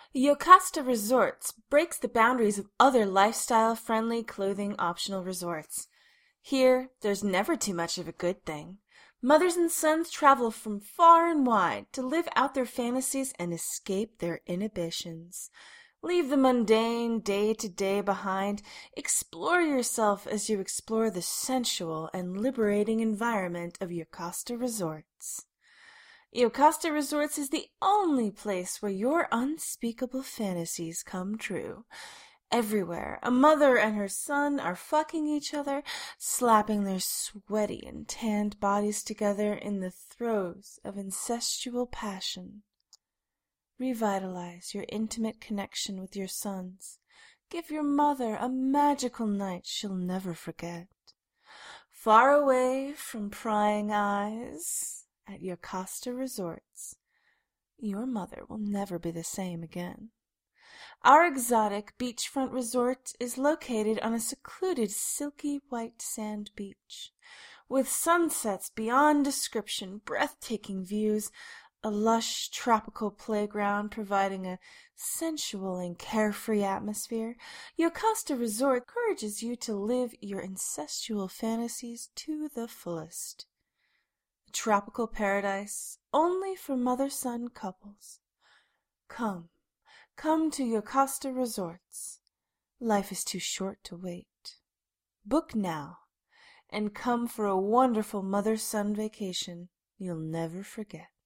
Yocasta Resorts breaks the boundaries of other lifestyle-friendly clothing optional resorts. Here, there's never too much of a good thing. Mothers and sons travel from far and wide to live out their fantasies and escape their inhibitions. Leave the mundane day-to-day behind. Explore yourself as you explore the sensual and liberating environment of Yocasta Resorts. Yocasta Resorts is the only place where your unspeakable fantasies come true. Everywhere, a mother and her son are fucking each other, slapping their sweaty and tanned bodies together in the throes of incestual passion. Revitalize your intimate connection with your sons. Give your mother a magical night she'll never forget. Far away from prying eyes at Yocasta Resorts, your mother will never be the same again. Our exotic beachfront resort is located on a secluded silky white sand beach, with sunsets beyond description, breathtaking views, a lush tropical playground providing a sensual and carefree atmosphere. Yocasta Resort encourages you to live your incestual fantasies to the fullest. A tropical paradise only for mother-son couples. Come to Yocasta Resorts. Life is too short to wait. Book now and come for a wonderful mother-son vacation you'll never forget.